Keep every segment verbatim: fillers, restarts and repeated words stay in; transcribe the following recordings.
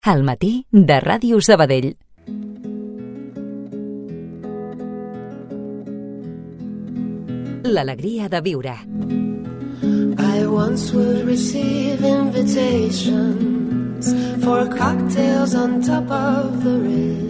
Al matí de Ràdio Sabadell. L'alegria de viure. I once would receive invitations for cocktails on top of the Ritz.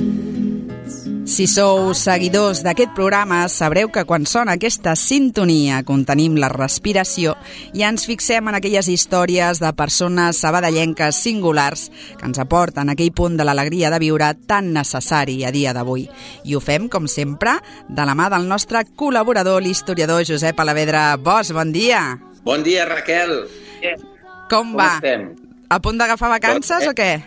Si sou seguidors d'aquest programa, sabreu que quan sona aquesta sintonia contenim la respiració i ens fixem en aquelles històries de persones sabadellenques singulars que ens aporten aquell punt de l'alegria de viure tan necessari a dia d'avui. I ho fem, com sempre, de la mà del nostre col·laborador, l'historiador Josep Alavedra. Bosch, bon dia! Bon dia, Raquel. Com, Com va? Estem? A punt d'agafar vacances o què?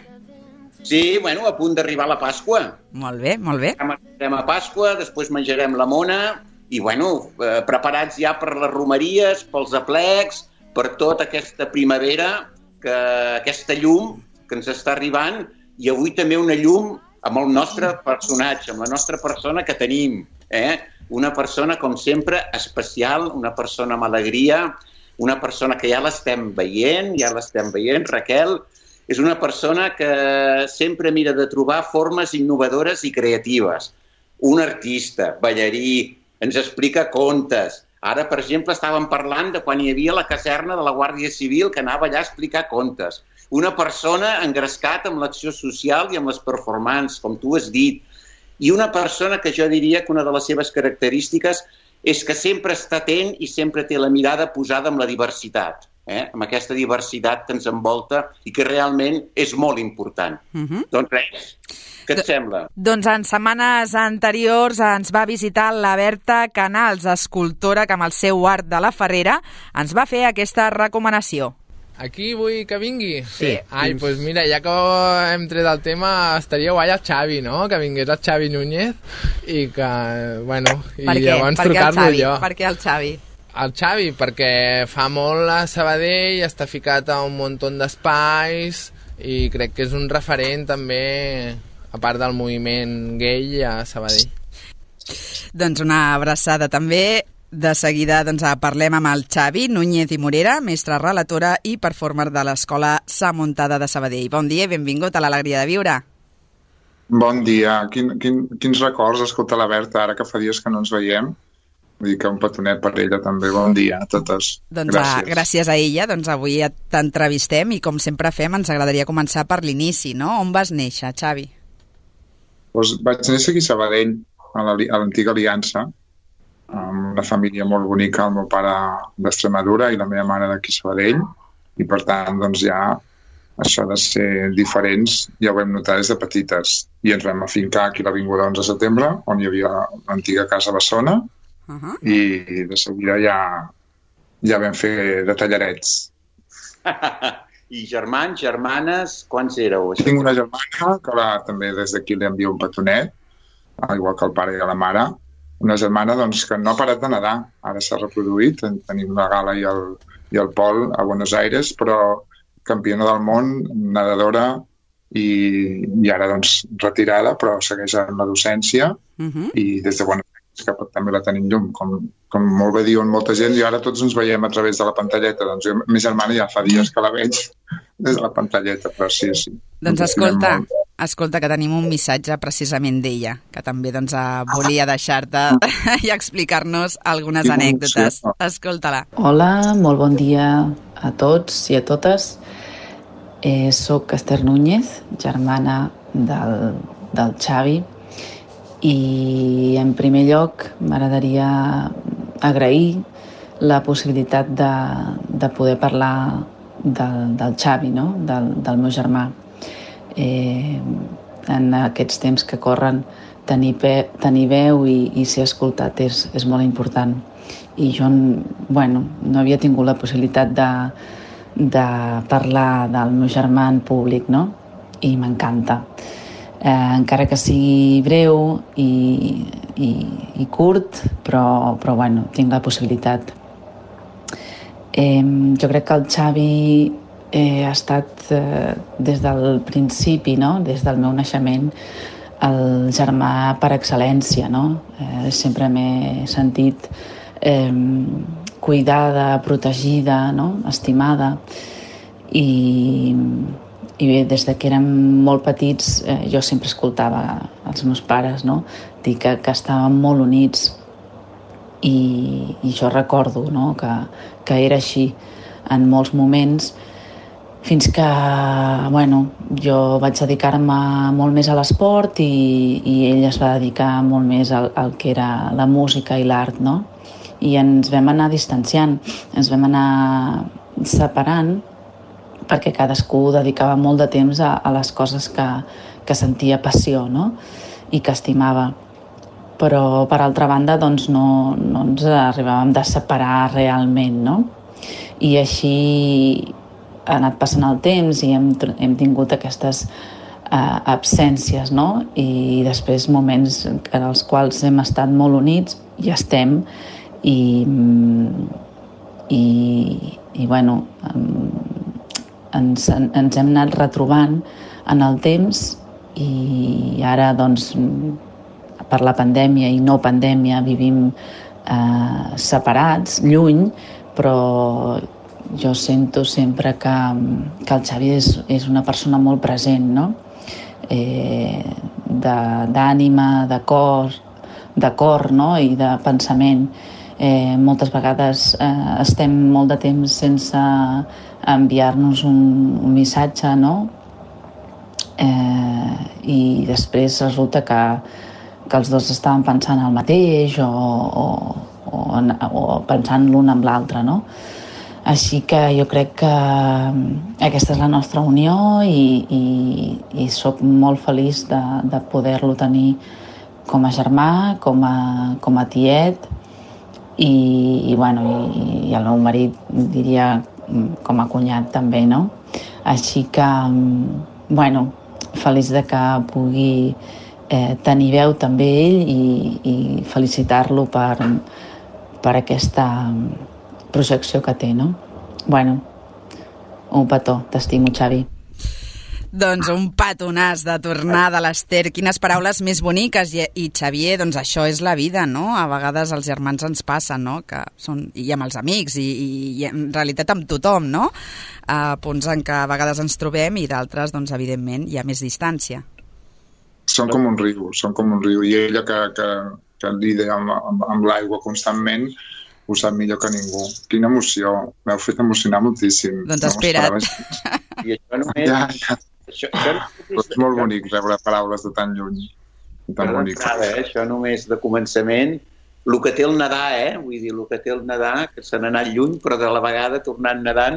Sí, bueno, a punt d'arribar la Pasqua. Molt bé, molt bé. Anem a Pasqua, després menjarem la mona i, bueno, eh, preparats ja per les romeries, pels aplecs, per tota aquesta primavera, que, aquesta llum que ens està arribant, i avui també una llum amb el nostre personatge, amb la nostra persona que tenim. Eh? Una persona, com sempre, especial, una persona amb alegria, una persona que ja l'estem veient, ja l'estem veient, Raquel. És una persona que sempre mira de trobar formes innovadores i creatives. Un artista, ballarí, ens explica contes. Ara, per exemple, estàvem parlant de quan hi havia la caserna de la Guàrdia Civil que anava allà a explicar contes. Una persona engrescat amb l'acció social i amb les performances, com tu has dit. I una persona que jo diria que una de les seves característiques és que sempre està atent i sempre té la mirada posada en la diversitat. Eh? Amb aquesta diversitat que ens envolta i que realment és molt important. Uh-huh. Doncs res, què et Do- sembla? Doncs en setmanes anteriors ens va visitar la Berta Canals, escultora que amb el seu art de la Ferrera ens va fer aquesta recomanació. Aquí vull que vingui? Sí. Ai, doncs pues mira, ja que hem tret el tema, estaria guai el Xavi, no? Que vingués el Xavi Núñez i que, bueno, i per llavors per trucar-lo jo. Per què el Xavi? El Xavi, perquè fa molt a Sabadell, està ficat a un munt d'espais i crec que és un referent també, a part del moviment gay a Sabadell. Doncs una abraçada també. De seguida doncs, parlem amb el Xavi Núñez i Morera, mestra relatora i performer de l'Escola Sa Muntada de Sabadell. Bon dia i benvingut a l'Alegria de Viure. Bon dia. Quin, quin, quins records escolta la Berta ara que fa dies que no ens veiem? Vull dir que un petonet per ella també. Bon dia a totes. Doncs gràcies. A, gràcies a ella, doncs avui t'entrevistem i com sempre fem ens agradaria començar per l'inici, no? On vas néixer, Xavi? Pues vaig néixer aquí a Sabadell, a l'antiga Aliança, amb una família molt bonica, el meu pare d'Extremadura i la meva mare d'aquí a Sabadell, i per tant doncs ja això de ser diferents ja ho vam notar des de petites, i ens vam afincar aquí a l'Avinguda onze de setembre, on hi havia l'antiga casa Bessona. Uh-huh. I de seguida ja ja vam fer de tallarets. I germans, germanes, quants éreu? Tinc una germana que la, també des d'aquí li envio un petonet, igual que el pare i la mare. Una germana doncs, que no ha parat de nedar, ara s'ha reproduït, tenim la Gala i el, i el Pol a Buenos Aires, però campiona del món, nedadora i, i ara doncs retirada, però segueix en la docència. Uh-huh. I des de Buenos Aires que també la tenim llum, com, com molt bé diuen molta gent, i ara tots ens veiem a través de la pantalleta. Doncs jo, mi germana ja fa dies que la veig des de la pantalleta, però sí, sí. Doncs escolta, escolta que tenim un missatge precisament d'ella, que també doncs, volia deixar-te i explicar-nos algunes anècdotes. Escolta-la. Hola, molt bon dia a tots i a totes. Eh, soc Esther Núñez, germana del, del Xavi, i en primer lloc m'agradaria agrair la possibilitat de, de poder parlar del, del Xavi, no? del, del meu germà. Eh, en aquests temps que corren, tenir, pe, tenir veu i, i ser escoltat és, és molt important. I jo bueno, no havia tingut la possibilitat de, de parlar del meu germà en públic, no? I m'encanta. Eh, encara que sigui breu i, i, i curt, però, però bueno, tinc la possibilitat. Eh, jo crec que el Xavi eh, ha estat eh, des del principi, no? Des del meu naixement, el germà per excel·lència, no? Eh, sempre m'he sentit eh, cuidada, protegida, no? Estimada, i I bé, des de que érem molt petits, eh, jo sempre escoltava els meus pares, no? Dir que, que estàvem molt units i, i jo recordo, no? que, que era així en molts moments, fins que, bueno, jo vaig dedicar-me molt més a l'esport i, i ell es va dedicar molt més al, al que era la música i l'art, no? I ens vam anar distanciant, ens vam anar separant perquè cadascú dedicava molt de temps a, a les coses que, que sentia passió, no? I que estimava. Però, per altra banda, doncs no, no ens arribàvem de separar realment, no? I així ha anat passant el temps i hem, hem tingut aquestes uh, absències, no? I després moments en els quals hem estat molt units i estem i, i, i bueno, ens, ens hem anat retrobant en el temps i ara, doncs, per la pandèmia i no pandèmia vivim eh, separats, lluny, però jo sento sempre que, que el Xavi és, és una persona molt present, no? Eh, d'ànima, de, de cor, de cor, no? I de pensament. Eh, moltes vegades eh, estem molt de temps sense enviar-nos un, un missatge, no? Eh, I després resulta que, que els dos estaven pensant el mateix o, o, o, o pensant l'un amb l'altre, no? Així que jo crec que aquesta és la nostra unió i, i, i soc molt feliç de, de poder-lo tenir com a germà, com a, com a tiet i, i, bueno, i, i el meu marit, diria, com a cunyat també, no? Així que, bueno, feliç de que pugui eh, tenir veu també ell i, i felicitar-lo per, per aquesta projecció que té, no? Bueno, un petó, t'estimo, Xavi. Doncs un petonàs de tornar de l'Ester. Quines paraules més boniques. I, i Xavier, doncs això és la vida, no? A vegades els germans ens passen, no? Que són, i amb els amics, i, i, i en realitat amb tothom, no? A punts en què a vegades ens trobem i d'altres, doncs, evidentment, hi ha més distància. Són com un riu, són com un riu. I ella que, que, que lida amb, amb, amb l'aigua constantment ho sap millor que ningú. Quina emoció. M'heu fet emocionar moltíssim. Doncs espera't. I això només... Ja, ja. Això, això no és molt bonic rebre paraules de tan lluny. Tan bonic. Eh? Això només de començament. El que té el nedar, eh? Vull dir, el que té el nedar, que se n'ha anat lluny, però de la vegada tornant nedant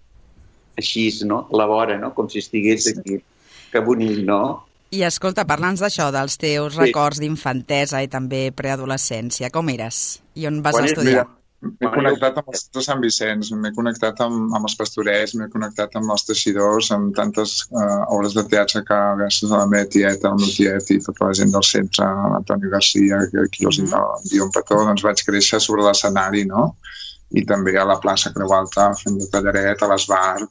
així, no? A la vora, no? Com si estigués aquí. Que bonic, no? I escolta, parla'ns d'això, dels teus sí. records d'infantesa i també preadolescència. Com eres? I on vas bueno, estudiar? Mira, m'he connectat amb els de Sant Vicenç, m'he connectat amb, amb els Pastorets, m'he connectat amb els teixidors, amb tantes uh, obres de teatre que gràcies a la meva tieta, el meu tiet i tota la gent del centre, l'Antoni Garcia, que aquí els mm-hmm. envia un petó, doncs vaig créixer sobre l'escenari, no? I també a la plaça Creu Alta, fent de tallaret, a l'Esbar,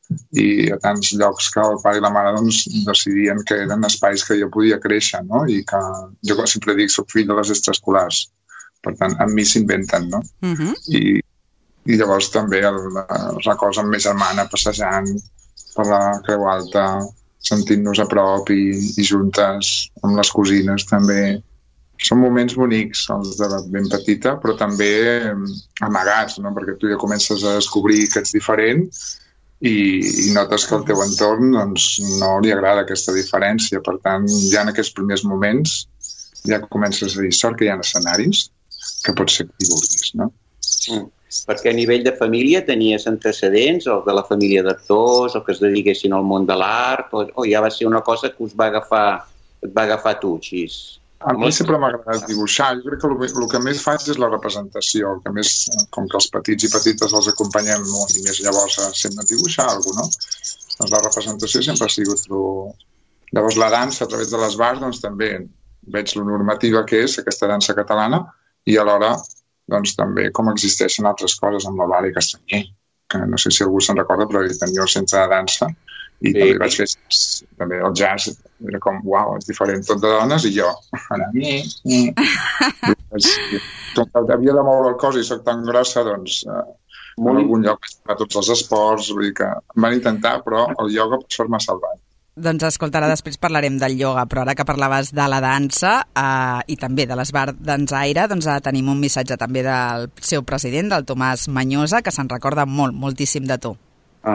i a tants llocs que el pare i la mare doncs, decidien que eren espais que jo podia créixer, no? I que jo sempre dic, soc fill de les extraescolars. Per tant, amb mi s'inventen, no? Uh-huh. I, I llavors també el, els records amb ma germana passejant per la Creu Alta, sentint-nos a prop i, i juntes amb les cosines també. Són moments bonics, els de ben petita, però també amagats, no? Perquè tu ja comences a descobrir que ets diferent i, i notes que al teu entorn doncs, no li agrada aquesta diferència. Per tant, ja en aquests primers moments ja comences a dir, sort que hi ha escenaris que pot ser qui vulguis, no? Mm. Perquè a nivell de família tenies antecedents, o de la família d'actors, o que es dediquessin al món de l'art, o, o ja va ser una cosa que us va agafar, et va agafar tu, així? A mi sempre m'ha agradat dibuixar. Jo crec que el, el que més faig és la representació, el que més, com que els petits i petites els acompanyem molt, i més llavors sempre dibuixar alguna cosa, no? Doncs la representació sempre ha sigut... Lo... Llavors la dansa a través de les bars, doncs també veig lo normativa que és aquesta dansa catalana, i alhora doncs, també com existeixen altres coses amb la Vale Castanyer, que no sé si algú se'n recorda, però ell tenia el centre de dansa i sí. També vaig fer també el jazz, era com, uau, és diferent, tot de dones, i jo, ara, mi, mi. Com que havia de moure el cos i soc tan grossa, doncs, eh, en algun lloc a tots els esports, vull dir que em van intentar, però el ioga per sort m'ha salvat. Doncs escolta, ara després parlarem del ioga, però ara que parlaves de la dansa eh, i també de l'Esbart Dansaire, doncs eh, tenim un missatge també del seu president, del Tomàs Manyosa, que se'n recorda molt, moltíssim de tu. Ah.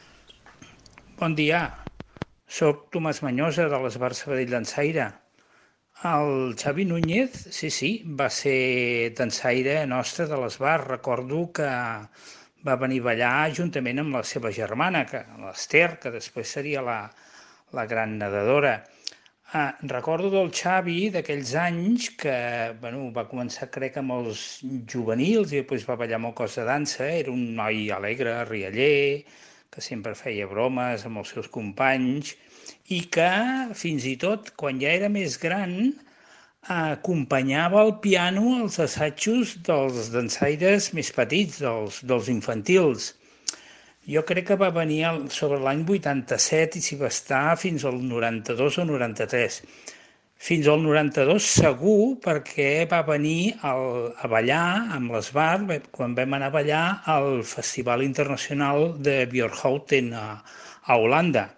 Bon dia, soc Tomàs Manyosa de l'Esbart Sabadell Dansaire. El Xavi Núñez, sí, sí, va ser dansaire nostre de l'Esbart. Recordo que va venir a ballar juntament amb la seva germana, que l'Ester, que després seria la, la gran nedadora. Ah, recordo del Xavi d'aquells anys que bueno, va començar, crec, amb els juvenils i després va ballar amb el cos de dansa. Era un noi alegre, rialler, que sempre feia bromes amb els seus companys i que, fins i tot, quan ja era més gran, acompanyava el piano als assajos dels dansaires més petits, dels, dels infantils. Jo crec que va venir sobre l'any vuitanta-set i s'hi va estar fins al noranta-dos o noranta-tres. Fins al noranta-dos segur, perquè va venir al, a ballar amb l'Esbart quan vam anar a ballar al Festival Internacional de Björkhouten a, a Holanda.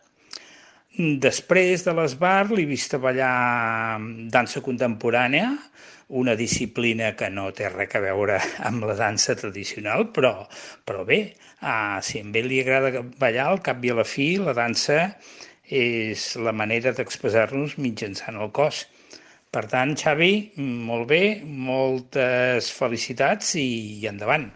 Després de l'Esbart l'he vist a ballar dansa contemporània, una disciplina que no té res a veure amb la dansa tradicional, però, però bé, ah, si a ell li agrada ballar, al cap i a la fi, la dansa és la manera d'expressar-nos mitjançant el cos. Per tant, Xavi, molt bé, moltes felicitats i, i endavant.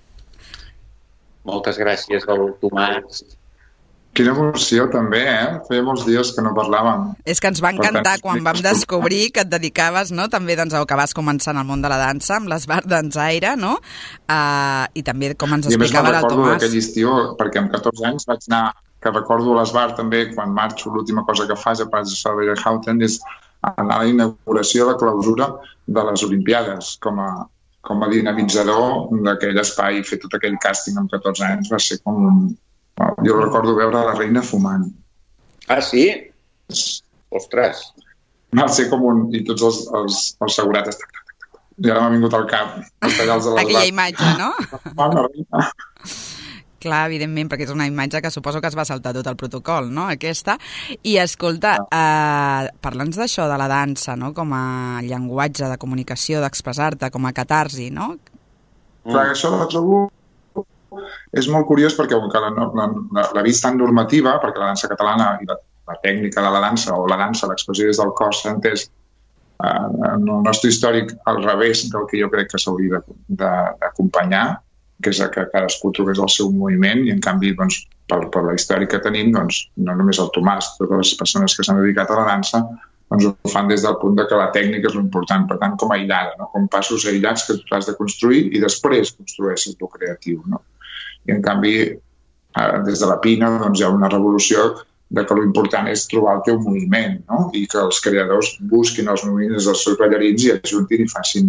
Moltes gràcies al Tomàs. Quina emoció també, eh? Feia molts dies que no parlàvem. És que ens va encantar quan vam descobrir que et dedicaves, no?, també doncs, que vas començar en el món de la dansa amb l'Esbart Dansaire, no? Uh, I també com ens explicava el Tomàs. I a més me'n recordo d'aquell estiu, perquè amb catorze anys vaig anar, que recordo l'Esbart també, quan marxo, l'última cosa que faig a Paris de Björkhouten és anar a la inauguració, la clausura de les Olimpiades, com a, com a dinamitzador d'aquell espai, fer tot aquell càsting amb catorze anys va ser com un... Jo recordo veure la reina fumant. Ah, sí? Ostres. Va ser com un... I tots els, els, els segurates... I ara m'ha vingut al cap. Aquella imatge, no? La reina. Clar, evidentment, perquè és una imatge que suposo que es va saltar tot el protocol, no?, aquesta. I, escolta, eh, parla'ns d'això de la dansa, no?, com a llenguatge de comunicació, d'expressar-te, com a catarsi, no? Clar, això la trobo... És molt curiós perquè la, la, la, la vista tan normativa, perquè la dansa catalana i la, la tècnica de la dansa o la dansa, l'expressió des del cos, s'ha entès eh, en el nostre històric al revés del que jo crec que s'hauria d'acompanyar, que és que cadascú trobés el seu moviment i en canvi doncs, per, per la història que tenim, doncs, no només el Tomàs, totes les persones que s'han dedicat a la dansa doncs ho fan des del punt de que la tècnica és l'important, per tant com aïllada, no? Com passos aïllats que tu has de construir i després construeixes el creatiu, no? I en canvi, des de la Pina, doncs, hi ha una revolució de que l'important és trobar el teu moviment, no? I que els creadors busquin els moviments dels seus ballarins i ajuntin i facin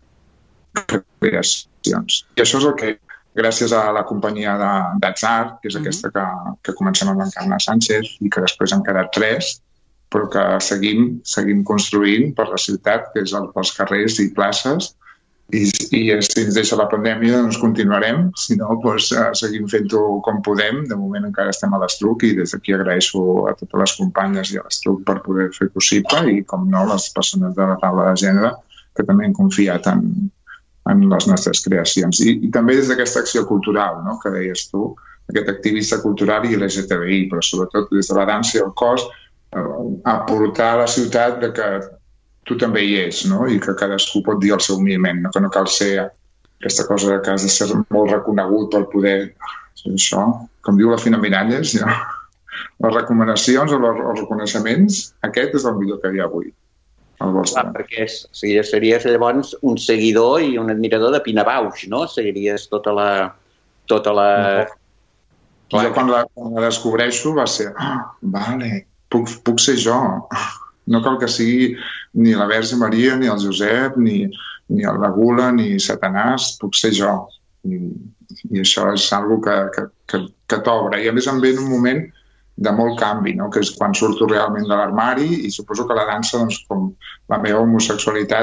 creacions. I això és el que, gràcies a la companyia d'Atzar, que és aquesta que, que comencem amb l'Encarna Sánchez i que després han quedat tres, però que seguim, seguim construint per la ciutat, que és el, pels carrers i places, i, i si ens deixa la pandèmia doncs continuarem, si no doncs, seguim fent-ho com podem. De moment encara estem a l'Estruc i des d'aquí agraeixo a totes les companyes i a l'Estruc per poder fer possible i com no les persones de la taula de gènere que també han confiat en, en les nostres creacions. I, i també des d'aquesta acció cultural, no?, que deies tu, aquest activista cultural i L G T B I, però sobretot des de la dansa i el cos, aportar a la ciutat de que tu també hi és, no? I que cadascú pot dir el seu moviment, no? Que no cal ser aquesta cosa que has de ser molt reconegut per poder... Això, com diu la Fina Miralles, ja. Les recomanacions o els reconeixements, aquest és el millor que hi ha avui. El vostre. Ah, perquè és, o sigui, series llavors un seguidor i un admirador de Pina Bausch, no? Seguiries tota la... Tota la... No. Jo quan la, quan la descobreixo va ser... Ah, vale, puc, puc ser jo. No cal que sigui ni la Verge Maria, ni el Josep, ni, ni el Bagula, ni Satanàs, puc ser jo. I, i això és una que, que, que, que t'obre. I a més em ve en un moment de molt canvi, no? Que és quan surto realment de l'armari i suposo que la dansa, doncs, com la meva homosexualitat,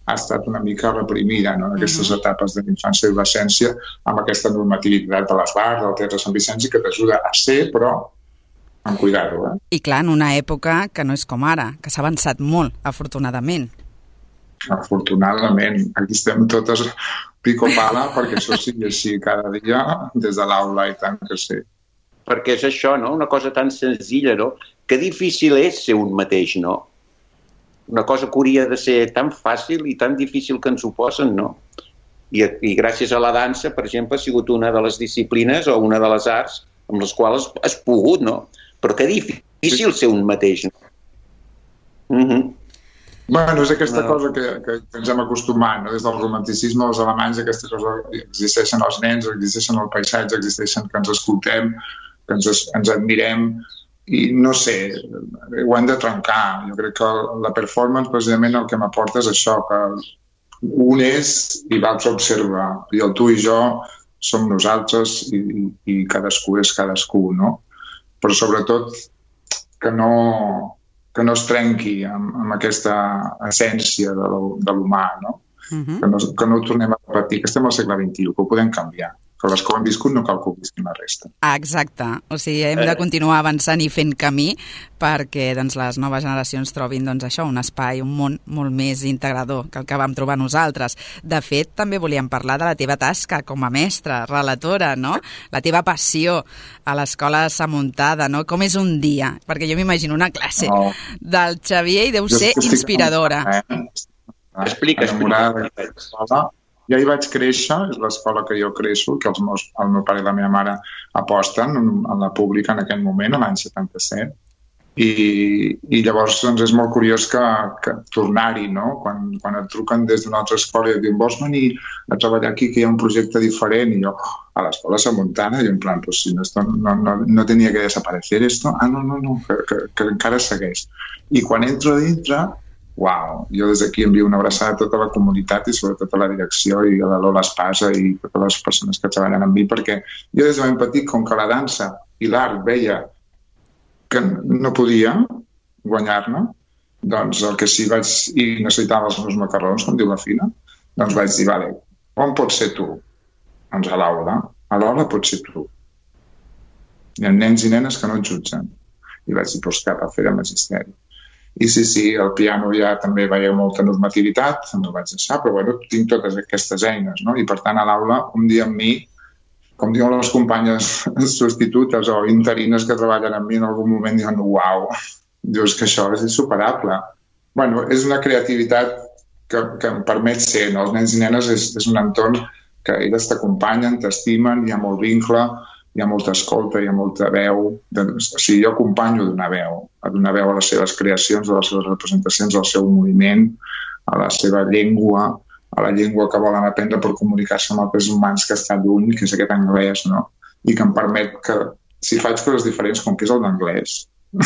ha estat una mica reprimida, no?, en aquestes uh-huh. etapes de l'infància i adolescència, amb aquesta normativitat de les bars, del Teatre Sant Vicenç, que t'ajuda a ser, però amb cuidar-ho. Eh? I clar, en una època que no és com ara, que s'ha avançat molt, afortunadament. Afortunadament. Aquí estem totes pico pala perquè això sigui així cada dia des de l'aula, i tant que sí. Perquè és això, no? Una cosa tan senzilla, no? Que difícil és ser un mateix, no? Una cosa que hauria de ser tan fàcil i tan difícil que ens ho posen, no? I, i gràcies a la dansa, per exemple, ha sigut una de les disciplines o una de les arts amb les quals has pogut, no? Però que difícil ser un mateix, no? Mhm. Bueno, és aquesta no. cosa que, que ens hem acostumat, no? Des del romanticisme dels alemanys, aquesta cosa, existeixen els nens, existeixen el paisatge, existeixen que ens escoltem, que ens, ens admirem, i no sé, ho hem de trencar. Jo crec que la performance precisament el que m'aporta és això, que un és i l'altre observa, i el tu i jo som nosaltres i, i cadascú és cadascú, no? Però sobretot que no, que no es trenqui amb, amb aquesta essència de, de l'humà, no? Uh-huh. Que no? Que no ho tornem a repetir, que estem al segle vint-i-u, que ho podem canviar. Que les que ho han viscut no cal que ho visquin la resta. Ah, exacte. O sigui, hem de continuar avançant i fent camí perquè doncs, les noves generacions trobin doncs, això, un espai, un món molt més integrador que el que vam trobar nosaltres. De fet, també volíem parlar de la teva tasca com a mestra, relatora, no? La teva passió a l'escola Samuntada, no? Com és un dia? Perquè jo m'imagino una classe no. del Xavier i deu jo ser inspiradora. Eh? Explica, explica. Ja hi vaig créixer, és l'escola que jo creixo, que els meus, el meu pare i la meva mare aposten en la pública en aquell moment, l'any setanta-set, i, i llavors doncs, és molt curiós que, que tornar-hi, no? Quan, quan et truquen des d'una altra escola i et diuen vols venir a treballar aquí, que hi ha un projecte diferent, i jo, a l'escola Samuntana, i en plan, pues, si no, esto, no, no, no tenia que desaparecer esto, ah, no, no, no, que, que, que encara segueix. I quan entro dintre, uau, jo des d'aquí envio una abraçada a tota la comunitat i sobretot a la direcció i a la Lola Espasa i a totes les persones que treballen amb mi, perquè jo des de ben petit, com que la dansa i l'art veia que no podia guanyar-ne, doncs el que sí vaig, i necessitava els meus macarrons, com diu la Fina, doncs vaig dir, vale, on pots ser tu? Doncs a l'aula. A l'aula pots ser tu. Hi ha nens i nenes que no et jutgen. I vaig dir, doncs cap a fer de magisteri. I sí, sí, al piano ja també veia molta normativitat, no vaig deixar, però bueno, tinc totes aquestes eines, no? I per tant a l'aula, un dia amb mi, com diuen les companyes substitutes o interines que treballen amb mi en algun moment, diuen, uau, dius que això és insuperable. Bueno, és una creativitat que, que em permet ser, no? Els nens i nenes és, és un entorn que elles t'acompanyen, t'estimen, hi ha molt vincle, hi ha molta escolta, hi ha molta veu. De, o sigui, jo acompanyo d'una veu, a donar veu a les seves creacions, a les seves representacions, al seu moviment, a la seva llengua, a la llengua que volen aprendre per comunicar-se amb altres humans que està lluny, que és aquest anglès, no? I que em permet que, si faig coses diferents, com que és el d'anglès,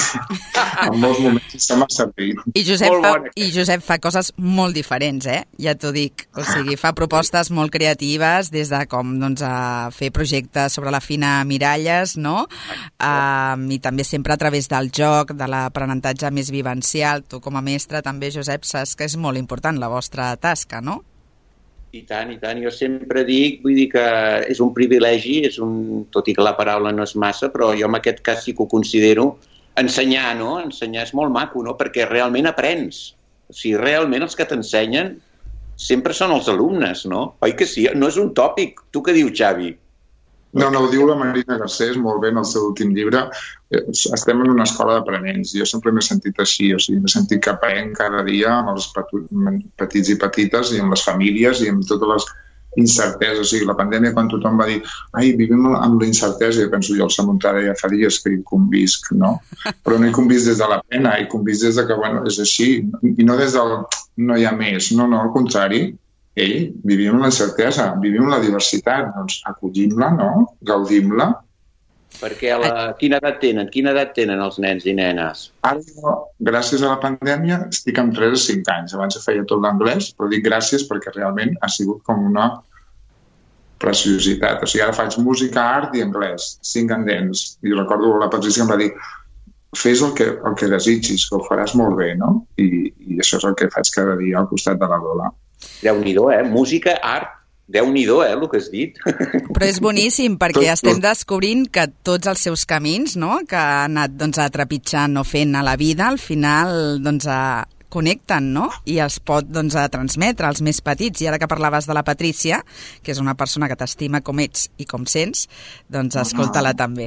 en molts moments se m'ha servit. I Josep, fa, I Josep fa coses molt diferents, eh? Ja t'ho dic. O sigui, fa propostes molt creatives, des de com doncs, a fer projectes sobre la Fina Miralles, no? Um, I també sempre a través del joc, de l'aprenentatge més vivencial. Tu com a mestre també, Josep, saps que és molt important la vostra tasca, no? I tant, i tant. Jo sempre dic, vull dir que és un privilegi, és un, tot i que la paraula no és massa, però jo en aquest cas sí que ho considero. Ensenyar, no? Ensenyar és molt maco, no? Perquè realment aprens. O sigui, realment els que t'ensenyen sempre són els alumnes, no? Oi que sí? No és un tòpic. Tu què dius, Xavi? No, no, ho diu la Marina Garcés molt bé en el seu últim llibre. Estem en una escola d'aprenents. Jo sempre m'he sentit així. O sigui, m'he sentit que aprenc cada dia amb els petits i petites i amb les famílies i amb totes les incertesa, o sigui, la pandèmia quan tothom va dir ai, vivim amb la incertesa, jo penso jo al Samuntada ja fa dies que hi convisc, no? Però no hi convisc des de la pena, hi convisc des de que, bueno, és així, i no des del no hi ha més, no, no, al contrari, ei, vivim la incertesa, vivim la diversitat, doncs acollim-la, no? Gaudim-la. Perquè a la... quina edat tenen? Quina edat tenen els nens i nenes? Ara, jo, gràcies a la pandèmia, estic amb tres a cinc anys. Abans feia tot l'anglès, però dic gràcies perquè realment ha sigut com una preciositat. O sigui, ara faig música, art i anglès, cinc endents. I recordo la Patricia em va dir fes el que, el que desitgis, que ho faràs molt bé, no? I, i això és el que faig cada dia al costat de la Lola. Déu-n'hi-do, eh? Música, art, Déu-n'hi-do, eh, el que has dit. Però és boníssim, perquè estem descobrint que tots els seus camins, no?, que ha anat doncs, trepitjant o fent a la vida, al final doncs, a... connecten, no?, i els pot doncs, a transmetre als més petits. I ara que parlaves de la Patrícia, que és una persona que t'estima com ets i com sents, doncs escolta-la també.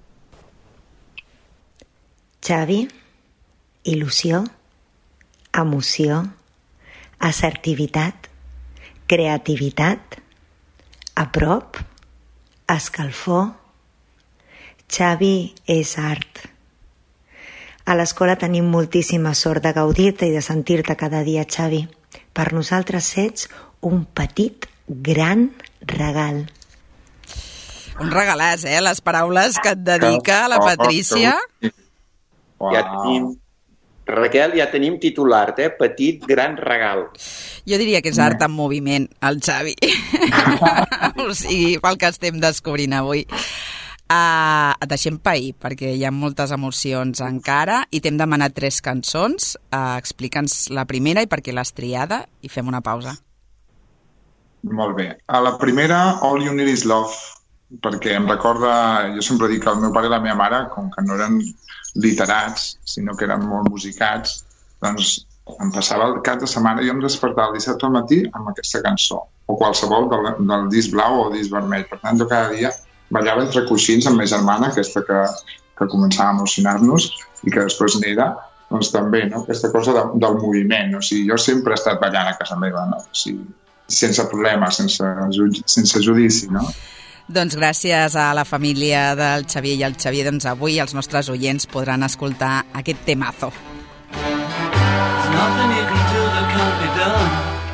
Xavi, il·lusió, emoció, assertivitat, creativitat, a prop, escalfor. Xavi és art. A l'escola tenim moltíssima sort de gaudir-te i de sentir-te cada dia, Xavi. Per nosaltres ets un petit, gran regal. Un regalàs, eh? Les paraules que et dedica la Patrícia. Ja tenim, Raquel, ja tenim titular, eh? Petit, gran regal. Jo diria que és art en moviment, el Xavi. O sigui, pel que estem descobrint avui. Uh, et deixem pair, perquè hi ha moltes emocions encara i t'hem demanat tres cançons. Uh, explica'ns la primera i per què l'has triada i fem una pausa. Molt bé. A la primera, All You Need Is Love, perquè em recorda, jo sempre dic que el meu pare i la meva mare, com que no eren literats, sinó que eren molt musicats, doncs em passava el cap de setmana i em despertava el dissabte al matí amb aquesta cançó, o qualsevol del, del disc blau o disc vermell. Per tant, jo cada dia ballava entre coixins amb ma germana, aquesta que, que començava a emocionar-nos i que després n'era, doncs també, no? Aquesta cosa de, del moviment. O sigui, jo sempre he estat ballant a casa meva, no? O sigui, sense problemes, sense, sense judici, no? Doncs gràcies a la família del Xavier i el Xavier, doncs avui els nostres oients podran escoltar aquest temazo. Nothing you can do that can't be done.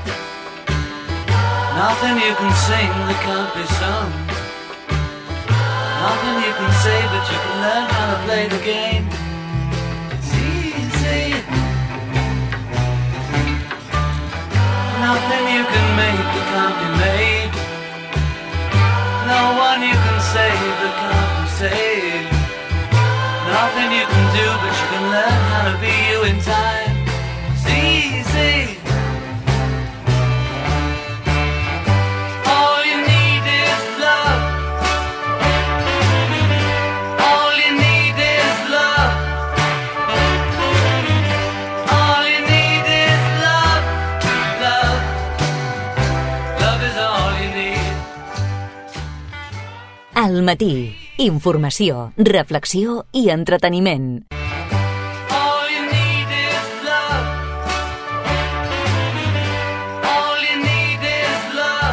Nothing you can sing that can't be sung. Nothing you can say, but you can learn how to play the game. It's easy. Nothing you can make that can't be made. No one you can save that can't be saved. Nothing you can do, but you can learn how to be you in time. It's easy. All you need is love. All you need is love. All you need is love. Love. Love is all you need. Al matí, informació, reflexió i entreteniment. All you need is love. All you need is love.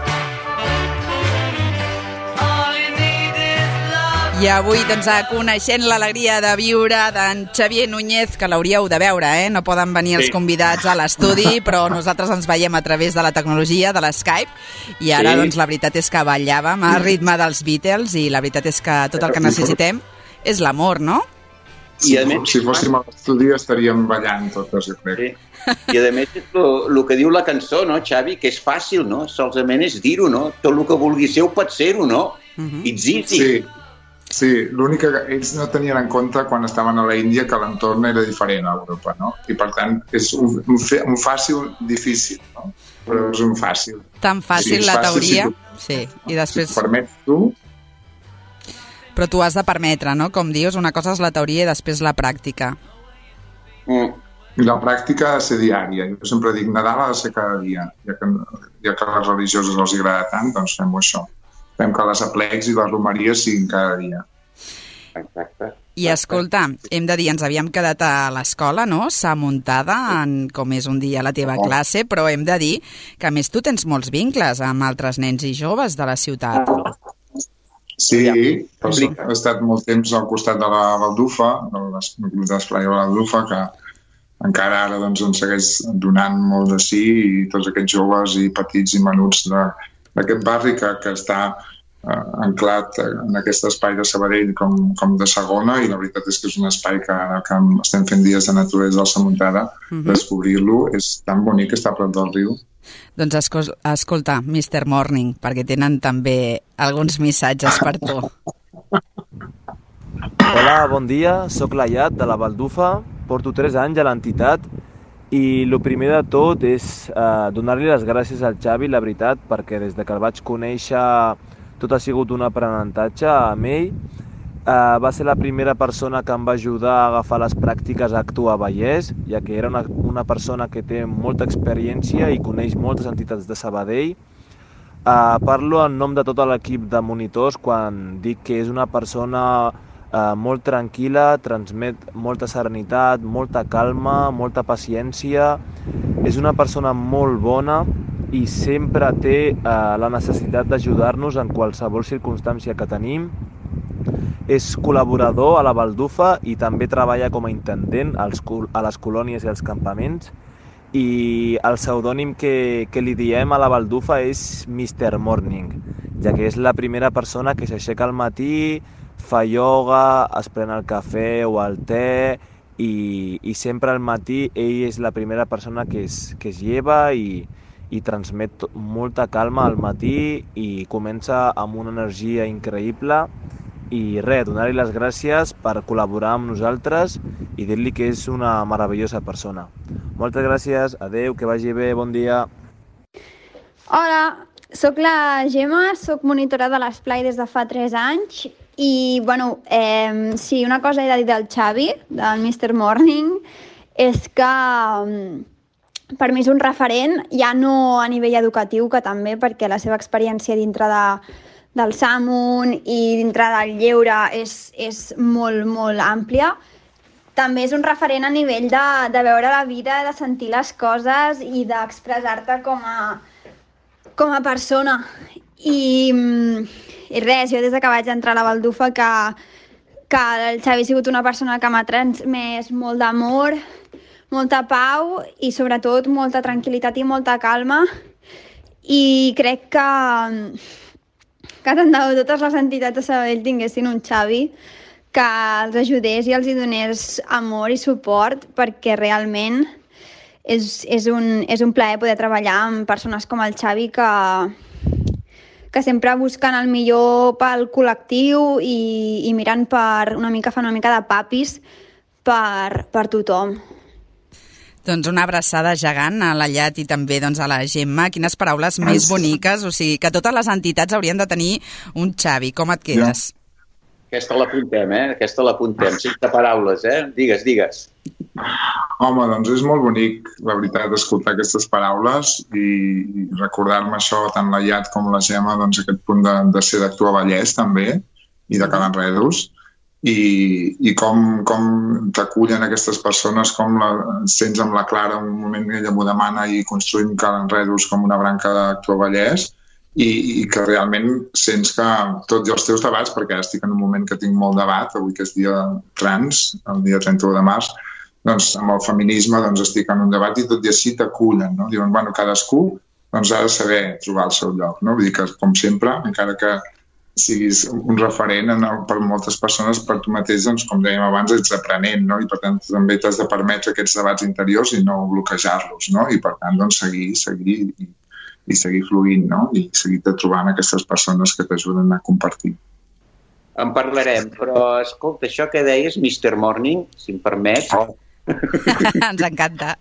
All you need is love. I avui, doncs, coneixent l'alegria de viure d'en Xavier Núñez, que l'hauríeu de veure, eh? No poden venir els convidats a l'estudi, però nosaltres ens veiem a través de la tecnologia, de l'Skype, i ara, sí. doncs, la veritat és que ballàvem al ritme dels Beatles, i la veritat és que tot el que necessitem és l'amor, no? Si, I més, si fóssim a l'estudi estaríem ballant totes, jo crec. Sí. I a més, el que diu la cançó, no, Xavi, que és fàcil, no? Solament és dir-ho, no? Tot el que vulgui ser ho pot ser-ho, no? Uh-huh. It's easy. Sí. Sí, l'únic que ells no tenien en compte quan estaven a la Índia que l'entorn era diferent a Europa, no? I per tant és un, un, un fàcil difícil, no? Però és un fàcil. Tan fàcil sí, la fàcil, teoria, si tu, sí, i després... Si permets tu... Però tu has de permetre, no? Com dius, una cosa és la teoria i després la pràctica. Mm. La pràctica ha de ser diària. Jo sempre dic, Nadal ha de ser cada dia. Ja que, ja que a les religioses els agrada tant, doncs fem-ho això. Fem que les aplecs i les romeries siguin cada dia. Exacte. I escolta, hem de dir, ens havíem quedat a l'escola, no? S'ha muntada en com és un dia la teva oh. classe, però hem de dir que a més tu tens molts vincles amb altres nens i joves de la ciutat. Sí, doncs he estat molt temps al costat de la Baldufa, de l'Esplai de la Baldufa, que encara ara doncs, ens segueix donant molt de sí, i tots aquests joves i petits i menuts de d'aquest barri que, que està eh, anclat en aquest espai de Sabadell com, com de segona, i la veritat és que és un espai que ara que estem fent dies de naturalesa al Samuntada, uh-huh. descobrir-lo és tan bonic que està a prop del riu. Doncs escol escolta, mister Morning, perquè tenen també alguns missatges per tu. Hola, bon dia, soc l'Ayat de la Baldufa, porto tres anys a l'entitat i el primer de tot és eh, donar-li les gràcies al Xavi, la veritat, perquè des de que el vaig conèixer tot ha sigut un aprenentatge amb ell. Eh, va ser la primera persona que em va ajudar a agafar les pràctiques a Actua Vallès, ja que era una, una persona que té molta experiència i coneix moltes entitats de Sabadell. Eh, parlo en nom de tot l'equip de monitors quan dic que és una persona Uh, molt tranquil·la, transmet molta serenitat, molta calma, molta paciència. És una persona molt bona i sempre té uh, la necessitat d'ajudar-nos en qualsevol circumstància que tenim. És col·laborador a la Baldufa i també treballa com a intendent als, a les colònies i als campaments. I el pseudònim que, que li diem a la Baldufa és mister Morning, ja que és la primera persona que s'aixeca al matí, fa ioga, es pren el cafè o el te i, i sempre al matí ell és la primera persona que es, que es lleva i, i transmet molta calma al matí i comença amb una energia increïble. I res, donar-li les gràcies per col·laborar amb nosaltres i dir-li que és una meravellosa persona. Moltes gràcies, adeu, que vagi bé, bon dia. Hola, sóc la Gemma, sóc monitora de l'Esplai des de fa tres anys i, bueno, eh, sí, una cosa he de dir del Xavi, del mister Morning, és que um, per mi és un referent, ja no a nivell educatiu, que també, perquè la seva experiència dintre de, del Samun i dintre del lleure és, és molt, molt àmplia. També és un referent a nivell de, de veure la vida, de sentir les coses i d'expressar-te com a, com a persona. I, i res, jo des que vaig entrar a la Baldufa que, que el Xavi ha sigut una persona que m'ha transmès molt d'amor, molta pau i sobretot molta tranquil·litat i molta calma, i crec que, que tant de bo totes les entitats de Sabadell tinguessin un Xavi que els ajudés i els hi donés amor i suport, perquè realment és, és, un, és un plaer poder treballar amb persones com el Xavi que que sempre busquen el millor pel col·lectiu i, i mirant per una mica, fan una mica de papis per, per tothom. Doncs una abraçada gegant a la Llat i també doncs, a la Gemma. Quines paraules més boniques. O sigui, que totes les entitats haurien de tenir un Xavi. Com et quedes? Aquesta l'apuntem, eh? Aquesta l'apuntem, sense paraules, eh? Digues, digues. Home, doncs és molt bonic, la veritat, escoltar aquestes paraules i recordar-me això, tant la Llat com la Gemma, doncs aquest punt de, de ser d'Actua Vallès, també, i de Cal Enredus, i, i com, com t'acullen aquestes persones, com la, sents amb la Clara un moment que ella m'ho demana i construïm Cal Enredus com una branca d'Actua Vallès, i, i que realment sents que tots els teus debats, perquè estic en un moment que tinc molt debat, avui que és dia trans, el dia trenta-u de març, doncs amb el feminisme doncs, estic en un debat i tot i així t'acullen, no? Diuen, bueno, cadascú doncs, ha de saber trobar el seu lloc, no? Vull dir que, com sempre, encara que siguis un referent en el, per moltes persones, per tu mateix, doncs, com dèiem abans, ets aprenent, no? I per tant també t'has de permetre aquests debats interiors i no bloquejar-los, no? I per tant, doncs, seguir, seguir i, i seguir fluint, no? I seguir trobant aquestes persones que t'ajuden a compartir. En parlarem, però escolta, això que deies, mister Morning, si em permets... Oh. Ens encanta.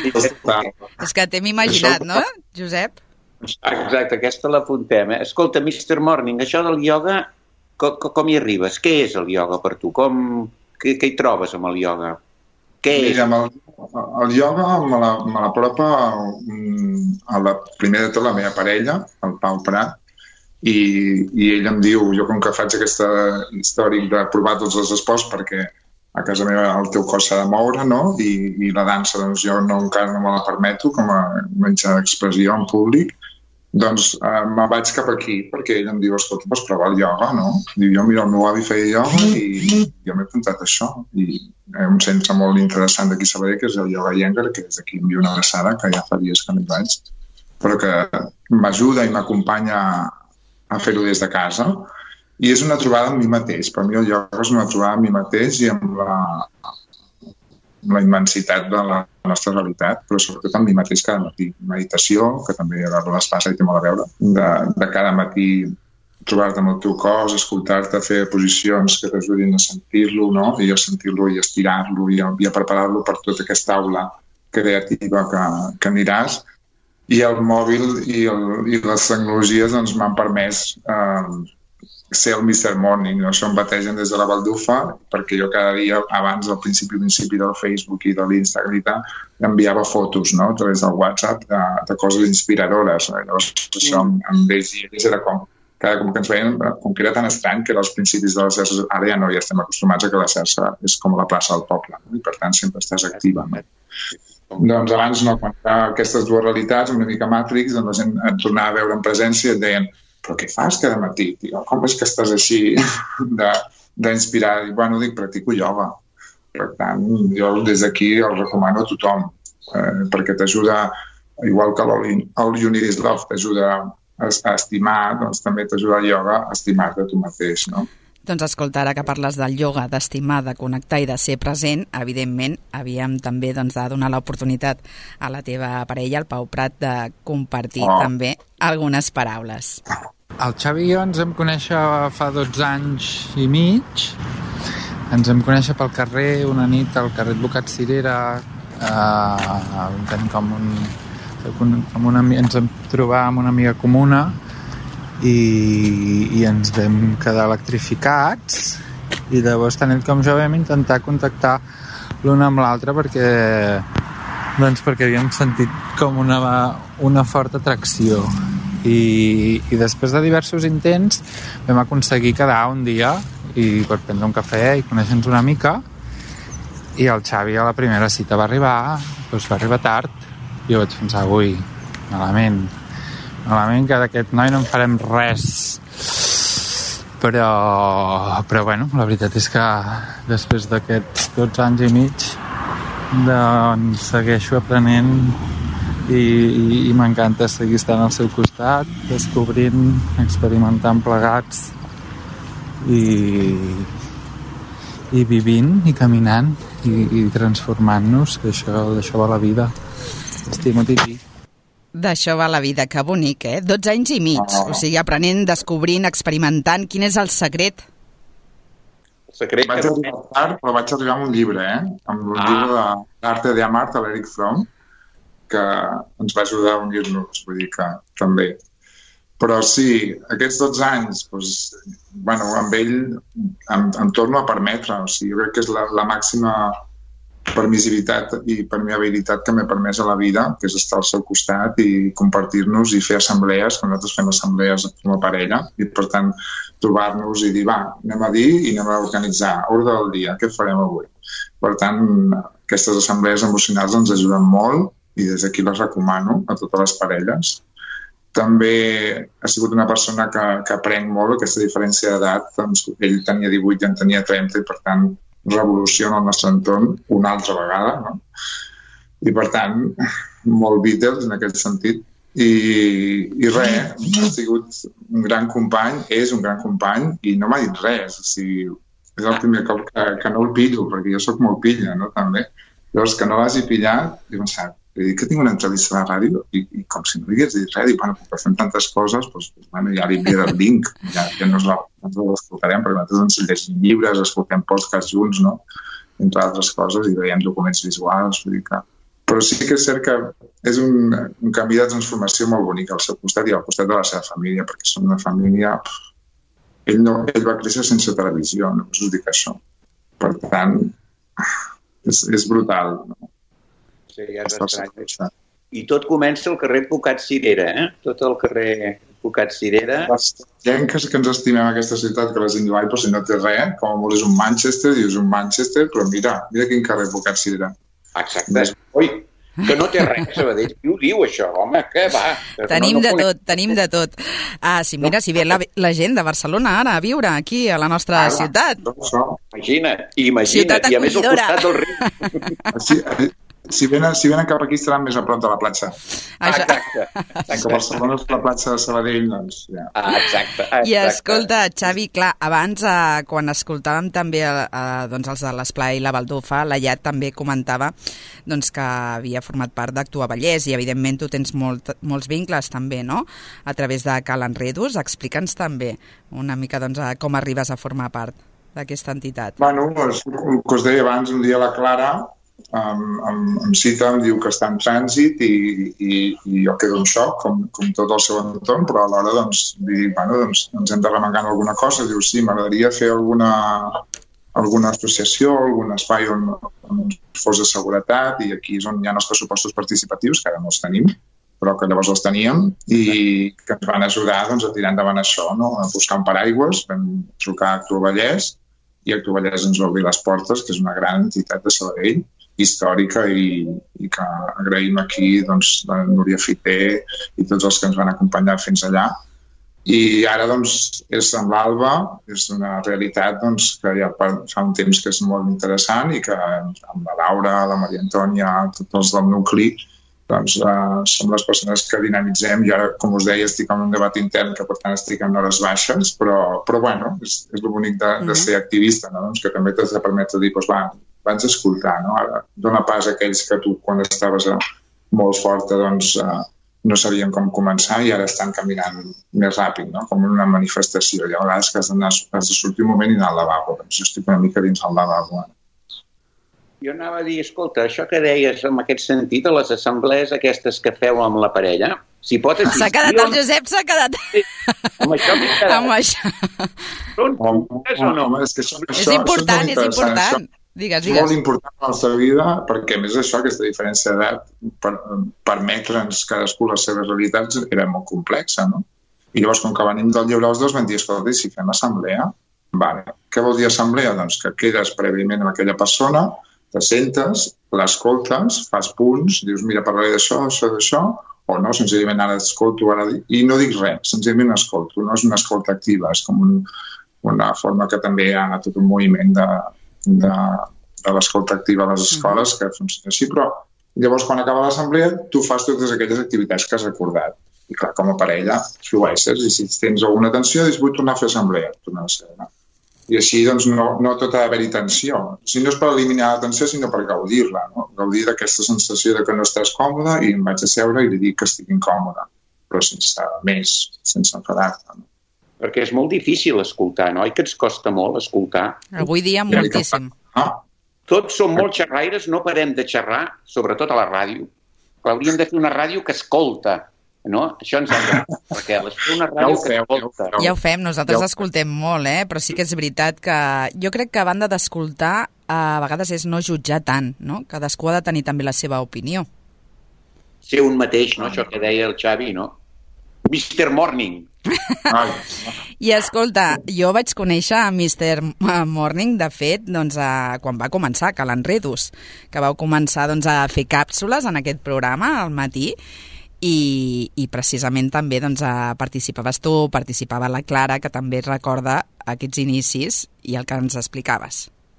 És que t'hem imaginat, no, Josep? Exacte, aquesta l'apuntem. Eh? Escolta, mister Morning, això del ioga, com, com hi arribes? Què és el ioga per tu? Com, què, què hi trobes amb el ioga? Què és? Mira, el, el ioga me l'apropa a la, primer de tot la meva parella, el Pau Prat, i, i ell em diu, jo com que faig aquesta històric de provar tots els esports perquè a casa meva el teu cos s'ha de moure, no? I, i la dansa, doncs jo no, encara no me la permeto com a mitjà d'expressió en públic, doncs eh, me vaig cap aquí, perquè ell em diu, escolta, pots provar el ioga, no? Diu, jo, mira, el meu avi feia ioga i jo m'he apuntat a això. I eh, un centre molt interessant d'aquí a Sabadell, que és el Yoga Yengar, que és d'aquí envio una abraçada, que ja fa dies que no hi vaig, però que m'ajuda i m'acompanya a fer-ho des de casa. I és una trobada amb mi mateix. Per mi el ioga és una trobada amb mi mateix i amb la, amb la immensitat de la nostra realitat, però sobretot amb mi mateix cada matí. Meditació, que també a l'espasa hi té molt a veure, de, de cada matí trobar-te amb el teu cos, escoltar-te, fer posicions que t'ajudin a sentir-lo, no? I a sentir-lo i a estirar-lo i a, i a preparar-lo per tota aquesta aula creativa que, que aniràs, i el mòbil i, el, i les tecnologies doncs, m'han permès eh, ser el mister Morning, no? Això em bategen des de la baldufa, perquè jo cada dia, abans del principi principi del Facebook i de l'Instagram i tal, enviava fotos, no?, a través del WhatsApp de, de coses inspiradores. No? Llavors, això amb, amb ells i ells era com, cada com que ens veien, com que era tan estrany que era els principis de la xarxa, ara ja no, ja estem acostumats a que la xarxa és com la plaça del poble, no? I per tant sempre estàs activa. No? Doncs abans, no, quan hi ha aquestes dues realitats, una mica Matrix, doncs la gent et tornava a veure en presència i et deien, però què fas cada matí, tio? Com és que estàs així d'inspirar? I bueno, dic, practico ioga. Per tant, jo des d'aquí el recomano a tothom, eh, perquè t'ajuda, igual que All You Need Is Love t'ajuda a, a estimar, doncs també t'ajuda el ioga a estimar-te tu mateix, no? Doncs escolta, ara que parles del ioga, d'estimar, de connectar i de ser present, evidentment, havíem també doncs, de donar l'oportunitat a la teva parella, el Pau Prat, de compartir oh. també algunes paraules. El Xavi i jo ens vam conèixer fa dotze anys i mig. Ens vam conèixer pel carrer, una nit al carrer Advocat Cirera. Eh, tenim com un... Com una, ens vam trobar amb una amiga comuna i, i ens vam quedar electrificats, i llavors tant ell com jo vam intentar contactar l'un amb l'altre perquè, doncs perquè havíem sentit com una, una forta atracció. I, i després de diversos intents vam aconseguir quedar un dia i per prendre un cafè i conèixer-nos una mica, i el Xavi a la primera cita va arribar, doncs va arribar tard. Jo vaig pensar, ui, malament, malament que d'aquest noi no en farem res. Però, però bueno, la veritat és que després d'aquests dotze anys i mig doncs segueixo aprenent i, i, i m'encanta seguir estant al seu costat, descobrint, experimentant plegats i, i vivint i caminant i, i transformant-nos, que això, d'això va la vida. Estimo, Titi. D'això va la vida, que bonic, eh? dotze anys i mig, oh. o sigui, aprenent, descobrint, experimentant. Quin és el secret? El secret vaig arribar tard, però vaig arribar amb un llibre, eh? Amb un ah. llibre d'Arte de Amar, de l'Eric Fromm, que ens va ajudar a unir-nos, vull dir que també. Però sí, aquests dotze anys, doncs, bueno, amb ell em, em torno a permetre, o sigui, jo crec que és la, la màxima permissivitat i permeabilitat que m'he permès a la vida, que és estar al seu costat i compartir-nos i fer assemblees, que nosaltres fem assemblees com a parella, i per tant trobar-nos i dir, va, anem a dir i anem a organitzar, ordre del dia, què farem avui? Per tant, aquestes assemblees emocionals ens ajuden molt i des d'aquí les recomano a totes les parelles. També ha sigut una persona que, que aprenc molt aquesta diferència d'edat, doncs ell tenia divuit i en tenia trenta i per tant revoluciona el nostre entorn una altra vegada, no? I per tant, molt Beatles en aquest sentit. I, i res, ha sigut un gran company, és un gran company i no m'ha dit res. O sigui, és el primer cop que, que no el pillo, perquè jo sóc molt pilla, no? També. Llavors, que no l'hagi pillat, he pensat, he dit que tinc una entrevista a la ràdio i, i com si no li hagués dit res, i bueno, perquè fem tantes coses, doncs, bueno, ja li enviaré el link, ja, ja no l'escoltarem, perquè nosaltres ens llegim llibres, escoltem podcasts junts, no? Entre altres coses, i veiem documents visuals, vull dir que... Però sí que és cert que és un, un canvi de transformació molt bonic al seu costat i al costat de la seva família, perquè són una família... Ell, no, ell va créixer sense televisió, no us dic això. Per tant, és, és brutal, no? Sí, ja és estrany. I tot comença al carrer Advocat Cirera, eh? Tot el carrer Advocat Cirera. La gent que, que ens estimem aquesta ciutat, que la gent diu, ai, però si no té res, com a molt és un Manchester, dius un Manchester, però mira, mira quin carrer Advocat Cirera. Exacte. Ui, que no té res, Sabadell. Qui ho diu, això, home? Què va? Tenim no, no de conec... tot, tenim de tot. Ah, si mira, si ve la, la gent de Barcelona ara a viure aquí, a la nostra ah, ciutat. Imagina't, imagina't. I a més al costat del riu. Sí, Si venen, si venen cap aquí estaran més a prop de la platja. Exacte. exacte. Que Barcelona és la platja de Sabadell, doncs... Ja. Ah, exacte, exacte. I escolta, Xavi, clar, abans, eh, quan escoltàvem també eh, doncs els de l'Esplai i la Baldufa, la Llat també comentava doncs, que havia format part d'Actua Vallès i, evidentment, tu tens molt, molts vincles també, no?, a través de Cal Enredos. Explica'ns també una mica doncs, com arribes a formar part d'aquesta entitat. Bueno, el que us deia abans, un dia la Clara em, em, em cita, em diu que està en trànsit i, i, i jo quedo en xoc, com, com tot el seu entorn, però alhora doncs, li dic, bueno, doncs ens hem de remengar en alguna cosa. Diu, sí, m'agradaria fer alguna, alguna associació, algun espai on, on fos de seguretat, i aquí és on hi ha els pressupostos participatius, que ara no els tenim, però que llavors els teníem, i que ens van ajudar doncs, a tirar endavant això, no? A buscar un paraigües, vam trucar a Actua Vallès, i Actua Vallès ens va obrir les portes, que és una gran entitat de Sabadell, històrica, i, i que agraïm aquí doncs, la Núria Fiter i tots els que ens van acompanyar fins allà. I ara doncs, és amb l'Alba, és una realitat doncs, que ja fa un temps que és molt interessant i que amb la Laura, la Maria Antònia, tots els del nucli, doncs uh, som les persones que dinamitzem. Jo ara, com us deia, estic en un debat intern que per tant estic en hores baixes, però, però bueno, és, és el bonic de, de ser activista, no? Doncs que també t'has de permetre dir, doncs va, vaig escoltar, no? Ara, dona pas a aquells que tu, quan estaves uh, molt forta, doncs uh, no sabien com començar i ara estan caminant més ràpid, no? Com una manifestació. Hi ha vegades que has de, has de sortir un moment i anar al lavabo. Doncs jo estic una mica dins el lavabo ara. Jo anava a dir, escolta, això que deies en aquest sentit, a les assemblees aquestes que feu amb la parella, si pot assistir... S'ha quedat el Josep, s'ha quedat... Amb això m'he quedat. Amb això. Són puntes o no? És, que això, és important, és, és important. Digues, digues. És molt important en la nostra vida, perquè a més això, aquesta diferència d'edat, per, permetre'ns cadascú les seves realitats, era molt complexa, no? I llavors, com que venim del llibre els dos, vam dir, escolta, si fem assemblea, vale. Què vol dir assemblea? Doncs que quedes prèviament amb aquella persona, te sentes, l'escoltes, fas punts, dius, mira, parlaré d'això, d'això, d'això, o no, senzillament ara escolto, ara dic, i no dic res, senzillament escolto, no és una escolta activa, és com un, una forma que també hi ha tot un moviment de, de, de l'escolta activa a les escoles, que funciona així, però llavors quan acaba l'assemblea tu fas totes aquelles activitats que has recordat, i clar, com a parella flueixes, i si tens alguna tensió, dius, vull tornar a fer assemblea, tornar a ser, no? I així doncs, no, no tot ha d'haver-hi tensió. Si no és per eliminar la tensió, sinó per gaudir-la, no? Gaudir d'aquesta sensació de que no estàs còmode i em vaig a seure i li dic que estic incòmode, però sense més, sense enfadar-te. No? Perquè és molt difícil escoltar, no? Oi que ens costa molt escoltar? Avui dia moltíssim. Ah. Tots som molt xerraires, no parem de xerrar, sobretot a la ràdio. Hauríem de fer una ràdio que escolta, no? Això ens agrada, perquè és una ràdio que escolta. Ja ho fem, nosaltres ja escoltem molt, eh? Però sí que és veritat que jo crec que a banda d'escoltar, a vegades és no jutjar tant, no? Cadascú ha de tenir també la seva opinió. Ser un mateix, no? Això que deia el Xavi, no? mister Morning. I escolta, jo vaig conèixer a mister Morning, de fet, doncs, a, quan va començar, a l'Enredus, que vau començar doncs, a fer càpsules en aquest programa al matí, I, i precisament també doncs, participaves tu, participava la Clara, que també recorda aquests inicis i el que ens explicaves.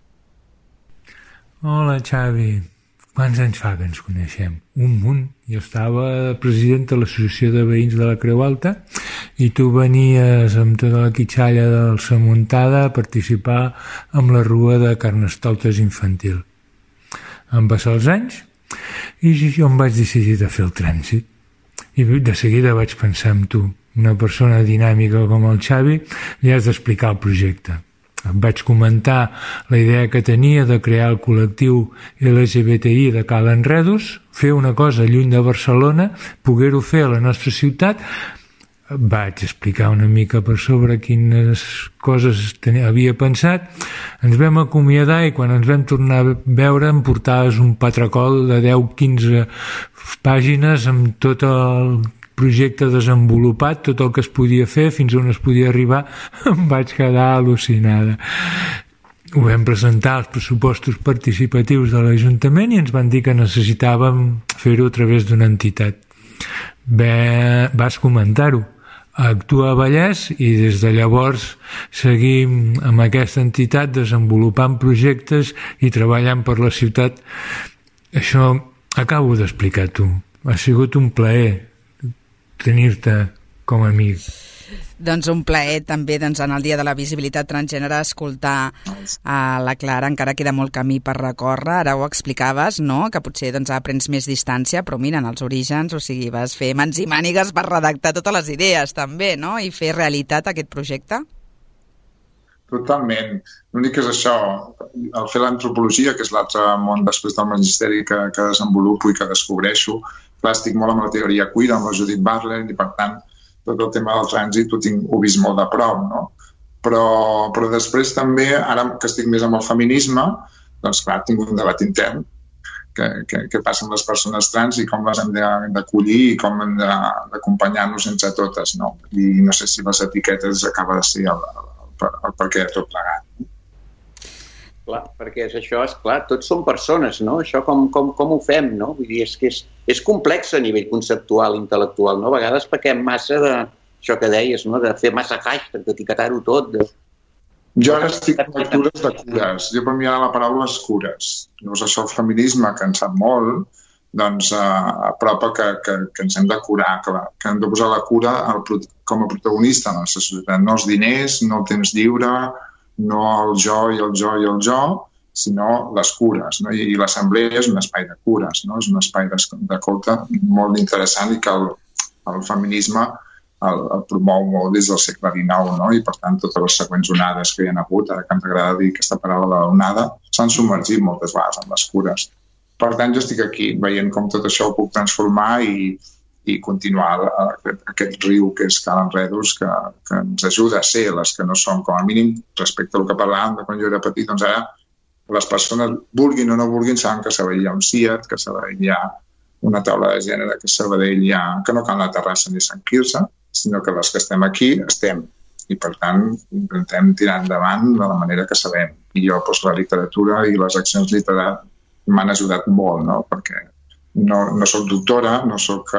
Hola, Xavi. Quants anys fa que ens coneixem? Un munt. Jo estava president de l'Associació de Veïns de la Creu Alta i tu venies amb tota la quitxalla del Samuntada a participar amb la rua de Carnestoltes infantil. Van passar els anys i jo em vaig decidir de fer el trànsit. I de seguida vaig pensar en tu. Una persona dinàmica com el Xavi, li has d'explicar el projecte. Em vaig comentar la idea que tenia de crear el col·lectiu L G B T I de Cal Enredus, fer una cosa lluny de Barcelona, poder-ho fer a la nostra ciutat. Vaig explicar una mica per sobre quines coses tenia, havia pensat. Ens vam acomiadar i quan ens vam tornar a veure em portaves un patracol de deu a quinze pàgines amb tot el projecte desenvolupat, tot el que es podia fer, fins on es podia arribar. Em vaig quedar al·lucinada. Ho vam presentar als pressupostos participatius de l'Ajuntament i ens van dir que necessitàvem fer-ho a través d'una entitat. Bé, vas comentar-ho a Actua Vallès i des de llavors seguim amb aquesta entitat desenvolupant projectes i treballant per la ciutat. Això acabo d'explicar tu. Ha sigut un plaer tenir-te com a amic. Doncs un plaer també doncs, en el Dia de la Visibilitat Transgènere escoltar a la Clara. Encara queda molt camí per recórrer, ara ho explicaves, no? Que potser doncs, aprens més distància, però mira, en els orígens, o sigui, vas fer mans i mànigues per redactar totes les idees també, no? I fer realitat aquest projecte. Totalment. L'únic que és això, el fer l'antropologia, que és l'altre món després del magisteri que, que desenvolupo i que descobreixo, clar, estic molt amb la teoria queer, amb la Judith Butler, i per tant tot el tema del trànsit ho, tinc, ho vist molt de prop, no? Però, però després també, ara que estic més amb el feminisme, doncs clar, tinc un debat intern que, que, que passa amb les persones trans i com les hem d'acollir i com hem d'acompanyar-nos entre totes, no? I no sé si les etiquetes acaba de ser el, el, el per què tot plegat. Clar, perquè és això, és clar, tots som persones, no? Això com, com, com ho fem, no? Vull dir, és que és, és complex a nivell conceptual, intel·lectual, no? A vegades pequem massa de, això que deies, no? De fer massa hashtag, d'etiquetar-ho tot. De... Jo ara estic en lectures de cures. Jo per mi ara la paraula és cures. Llavors això, el feminisme, que en sap molt, doncs eh, apropa que, que, que ens hem de curar, que, que hem de posar la cura al, com a protagonista en la societat. No els diners, no el temps lliure, no el jo i el jo i el jo, sinó les cures, no? I, i l'assemblea és un espai de cures, no? És un espai de colta molt interessant i que el, el feminisme el, el promou molt des del segle dinou, no? I per tant totes les següents onades que hi ha hagut, ara que ens agrada dir aquesta paraula de l'onada, s'han submergit moltes vegades en les cures. Per tant, jo estic aquí veient com tot això ho puc transformar i, i continuar aquest, aquest riu que és Cal Enredos, que, que ens ajuda a ser les que no som, com a mínim, respecte al que parlàvem de quan jo era petit, doncs ara les persones, vulguin o no vulguin, saben que a Sabadell hi ha un C I A T, que a Sabadell hi ha una taula de gènere, que a Sabadell hi ha, que no cal anar a Terrassa ni a Sant Quirze, sinó que les que estem aquí estem. I, per tant, intentem tirar endavant de la manera que sabem. I jo, doncs, la literatura i les accions literàries m'han ajudat molt, no? Perquè no, no soc doctora, no soc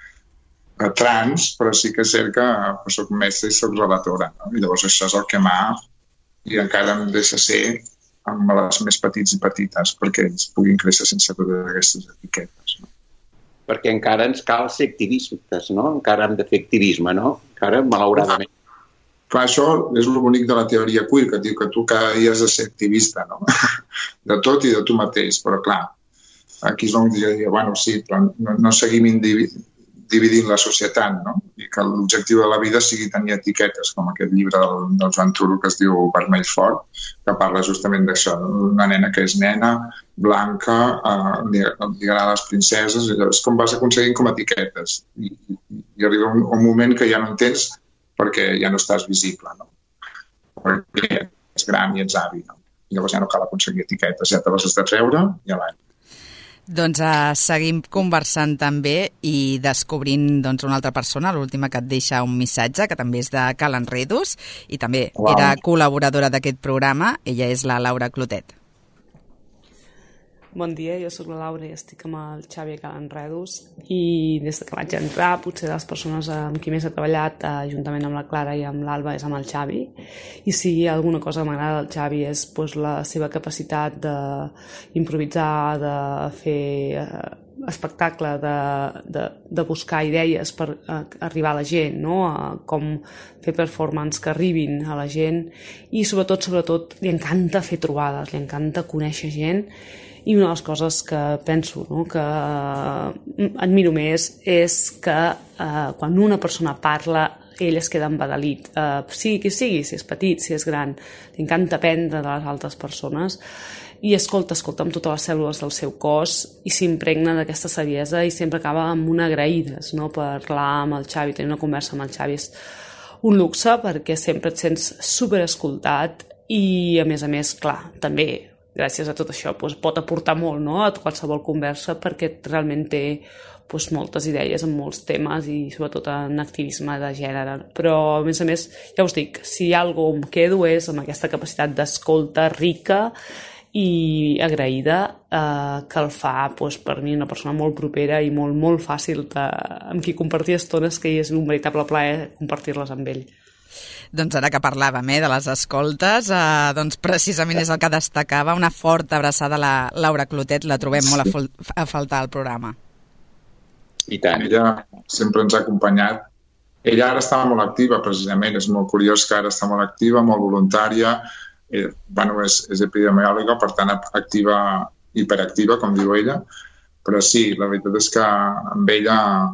uh, trans, però sí que és cert que uh, soc mestra i soc relatora, no? I llavors això és el que m'ha, i encara em deixa ser amb les més petits i petites, perquè ells puguin créixer sense totes aquestes etiquetes, no? Perquè encara ens cal ser activistes, no? Encara hem de fer activisme, no? Encara, malauradament. Clar, això és el bonic de la teoria queer, que diu que tu cada dia has de ser activista, no? De tot i de tu mateix, però clar, aquí és on jo diria, bueno, sí, però no, no seguim dividint la societat, no? I que l'objectiu de la vida sigui tenir etiquetes, com aquest llibre del, del Joan Turo que es diu Vermell Fort, que parla justament d'això, una nena que és nena, blanca, eh, li, li agrada les princeses, i és com vas aconseguint com etiquetes. I, i, i arriba un, un moment que ja no entens perquè ja no estàs visible, no? Perquè ets gran i ets avi, no? I llavors ja no cal aconseguir etiquetes, ja te les has de treure i a l'any. Doncs uh, seguim conversant també i descobrint doncs, una altra persona, l'última que et deixa un missatge, que també és de Cal Enredos i també wow. era col·laboradora d'aquest programa. Ella és la Laura Clotet. Bon dia, jo sóc la Laura i estic amb el Xavi Cal Enredos i des que vaig entrar, potser de les persones amb qui més he treballat, eh, juntament amb la Clara i amb l'Alba, és amb el Xavi. I si hi ha alguna cosa que m'agrada del Xavi és pues, la seva capacitat d'improvisar, de fer eh, espectacle, de, de, de buscar idees per eh, arribar a la gent, no? A com fer performance que arribin a la gent i sobretot, sobretot, li encanta fer trobades, li encanta conèixer gent. I una de les coses que penso, no, que admiro més, és que eh, quan una persona parla, ell es queda embadalit. Eh, sigui qui sigui, si és petit, si és gran, li encanta aprendre de les altres persones i escolta, escolta amb totes les cèl·lules del seu cos i s'impregna d'aquesta saviesa i sempre acaba amb una agraïdes, no? Parlar amb el Xavi, tenir una conversa amb el Xavi és un luxe perquè sempre et sents superescoltat i, a més a més, clar, també gràcies a tot això doncs, pot aportar molt, no? A qualsevol conversa perquè realment té doncs, moltes idees en molts temes i sobretot en activisme de gènere. Però, a més a més, ja us dic, si hi ha alguna cosa em quedo és amb aquesta capacitat d'escolta rica i agraïda eh, que el fa doncs, per mi una persona molt propera i molt, molt fàcil de, amb qui compartir estones que és un veritable plaer compartir-les amb ell. Doncs ara que parlàvem eh, de les escoltes, eh, doncs precisament és el que destacava, una forta abraçada a la Laura Clotet, la trobem molt a, fol- a faltar al programa. I tant. Ella sempre ens ha acompanyat. Ella ara està molt activa, precisament, és molt curiós que ara està molt activa, molt voluntària, eh, bueno, és, és epidemiòloga, per tant activa, hiperactiva, com diu ella, però sí, la veritat és que amb ella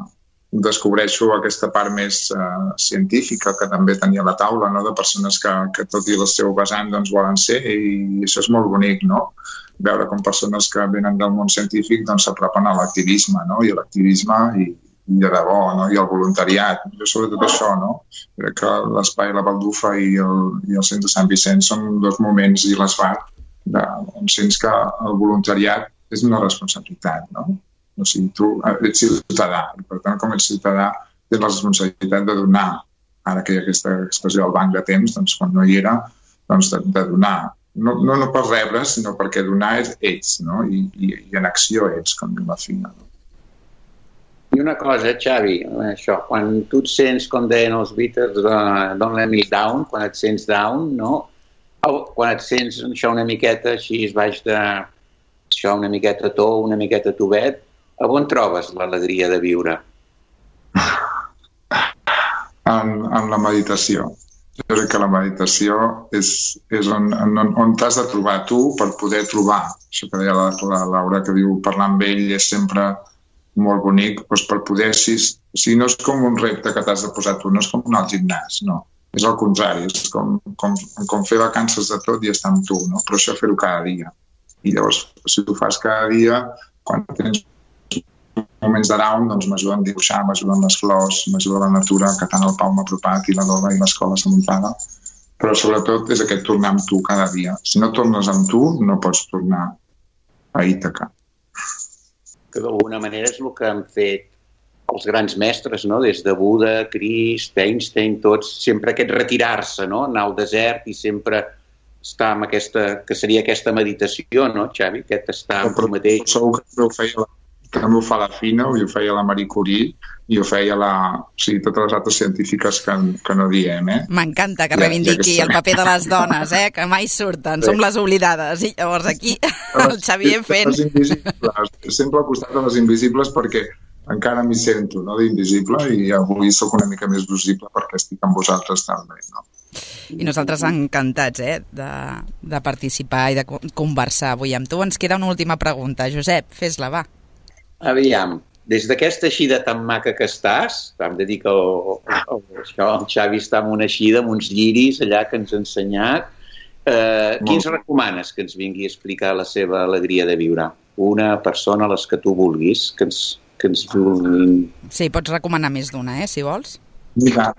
descobreixo aquesta part més uh, científica que també tenia a la taula, no? De persones que, que tot i el seu vessant doncs, volen ser, i això és molt bonic, no? Veure com persones que venen del món científic doncs, s'apropen a l'activisme, no? I l'activisme i, i de debò, no? I el voluntariat. Jo sobretot això, no? Crec que l'Espai La Baldufa i el, i el Centre Sant Vicent són dos moments, i l'Esfar, on sents que el voluntariat és una responsabilitat, no? O sigui, tu ets ciutadà, i per tant, com ets ciutadà, tens la responsabilitat de donar, ara que hi ha aquesta expressió al banc de temps, doncs quan no hi era, doncs de, de donar. No, no, no per rebre, sinó perquè donar és ets, no? I, i, i en acció ets, com diu la Fina, no? I una cosa, Xavi, això, quan tu et sents, com deien els Beatles, uh, don't let me down, quan et sents down, no? O quan et sents això una miqueta així, es baix de això una miqueta to, una miqueta tubet, a on trobes l'alegria de viure? En, en la meditació. Jo crec que la meditació és, és on, on, on t'has de trobar tu per poder trobar. Això que deia la, la Laura, que diu parlar amb ell és sempre molt bonic, doncs per poder, si, si no és com un repte que t'has de posar tu, no és com anar al gimnàs, no. És al contrari, és com, com, com fer vacances de tot i estar amb tu, no? Però això fer-ho cada dia. I llavors, si ho fas cada dia, quan tens moments de down, doncs m'ajuden a dibuixar, m'ajuden les flors, m'ajuda la natura, que tant el Pau m'ha apropat i la Lola i l'escola s'ha muntada. Però sobretot és aquest tornar amb tu cada dia. Si no tornes amb tu, no pots tornar a Ítaca. Que d'alguna manera és el que han fet els grans mestres, no? Des de Buda, Crist, Einstein, tots, sempre aquest retirar-se, no? Anar al desert i sempre estar amb aquesta, que seria aquesta meditació, no, Xavi? Aquest estar amb tu mateix. Segur que ho feia, també ho fa la Fina, i ho feia la Marie Curie, i ho feia la, o sigui, totes les altres científiques que, que no diem, eh? M'encanta que reivindiqui ja, ja que el paper de les dones, eh? Que mai surten, sí. Som les oblidades, i llavors aquí el Xavier fent... Les invisibles, sempre al costat de les invisibles perquè encara m'hi sento, no?, d'invisible, i avui sóc una mica més visible perquè estic amb vosaltres també, no? I nosaltres encantats, eh?, de, de participar i de conversar avui amb tu. Ens queda una última pregunta. Josep, fes-la, va. Aviam, des d'aquesta eixida tan maca que estàs, hem de dir que el, el, això, el Xavi està amb una eixida, amb uns lliris allà que ens ha ensenyat, eh, qui ens recomanes que ens vingui a explicar la seva alegria de viure? Una persona a les que tu vulguis, que ens, que ens vulguin... Sí, pots recomanar més d'una, eh, si vols. Mira,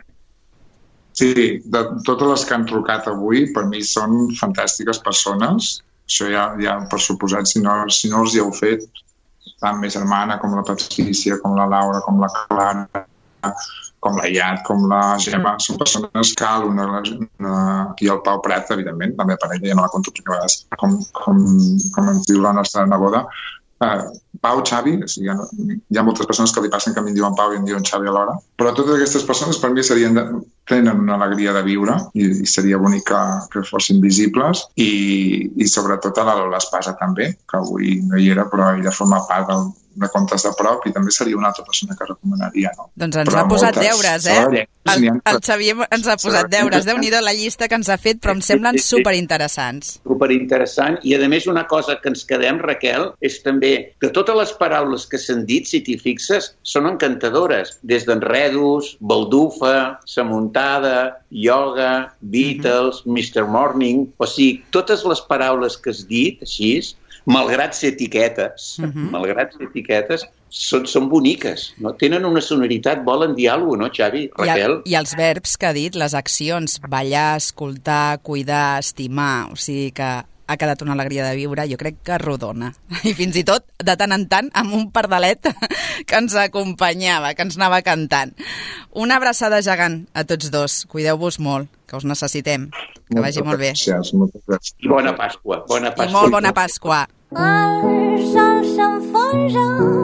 sí, de totes les que han trucat avui, per mi són fantàstiques persones. Això ja, ja per suposat, si no, si no els hi heu fet, tant més germana com la Patricia, com la Laura, com la Clara, com la Iat, com la Gemma, són persones que una, una, i el Pau Prat, evidentment, la meva parella, ja no la conto perquè a vegades, com, com, com ens diu la nostra neboda, uh, Pau, Xavi, o sigui, hi, ha, hi ha moltes persones que li passen que a mi em diuen Pau i em diuen Xavi alhora, però totes aquestes persones per mi serien de, tenen una alegria de viure i, i seria bonic que, que fossin visibles i, i sobretot a la Lola Espasa també, que avui no hi era però ella forma part del, de Contes de Prop i també seria una altra persona que recomanaria, no? Doncs ens però ha posat moltes, deures, eh? El, el Xavier ens ha posat deures. Déu-n'hi-do la llista que ens ha fet, però em semblen superinteressants. Superinteressant. I a més una cosa que ens quedem, Raquel, és també que totes les paraules que s'han dit, si t'hi fixes, són encantadores. Des d'enredos, baldufa, samuntada, ioga, Beatles, uh-huh. mister Morning... O sigui, totes les paraules que has dit, així, malgrat ser etiquetes, uh-huh. malgrat ser etiquetes, són, són boniques, no? Tenen una sonoritat, volen dir alguna cosa, no, Xavi, Raquel? I, I els verbs que ha dit, les accions, ballar, escoltar, cuidar, estimar, o sigui que ha quedat una alegria de viure, jo crec que rodona. I fins i tot, de tant en tant, amb un pardalet que ens acompanyava, que ens anava cantant. Una abraçada gegant a tots dos. Cuideu-vos molt, que us necessitem. Que vagi molt bé. Gràcies, moltes gràcies. I bona Pasqua. Bona Pasqua. I molt bona Pasqua. El sol s'enfonsa,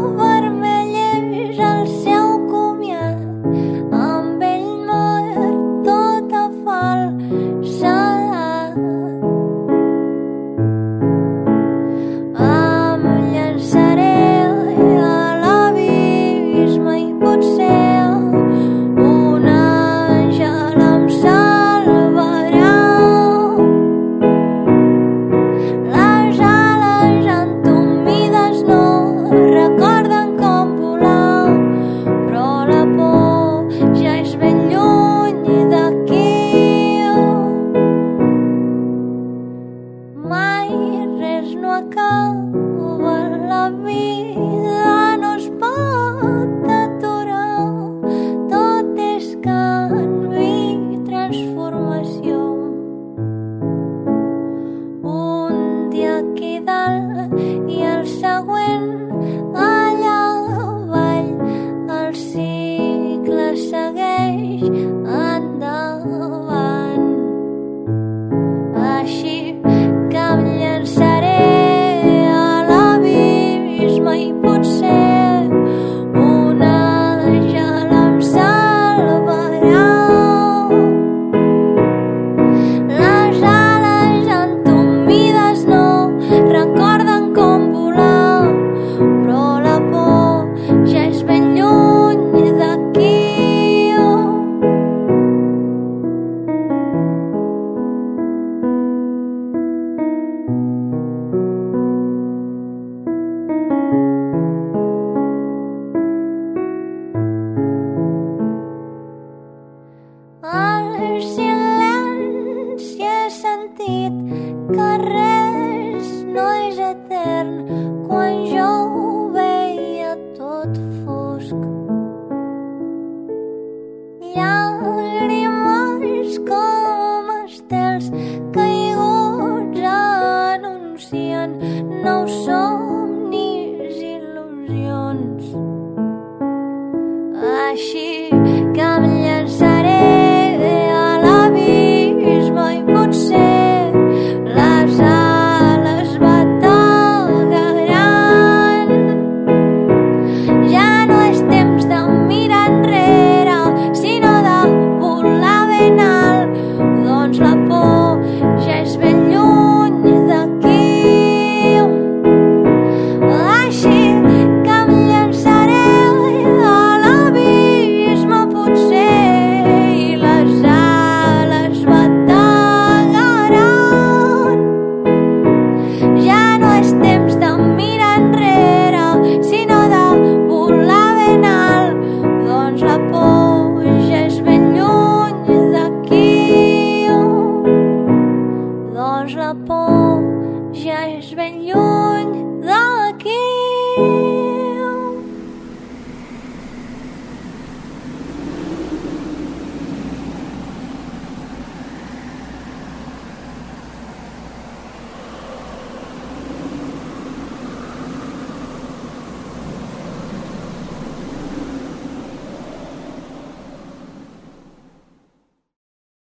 vermelleix el seu comiat, amb ell mort tota falsedat. Em llançaré a l'abisme i potser un àngel em salvarà. Les ales entomides no recorden il·lusions. Així que em llançaré a l'abisme i potser les ales bategaran. Ja no és temps de mirar enrere, sinó de volar ben alt, doncs la por ja és ben lluny d'aquí. Així que em llançaré a l'abisme potser i les ales bategaran. Ja no és temps de mirar enrere, sinó de volar ben alt, doncs la por ja és ben lluny d'aquí. Doncs la por ja és ben lluny d'aquí.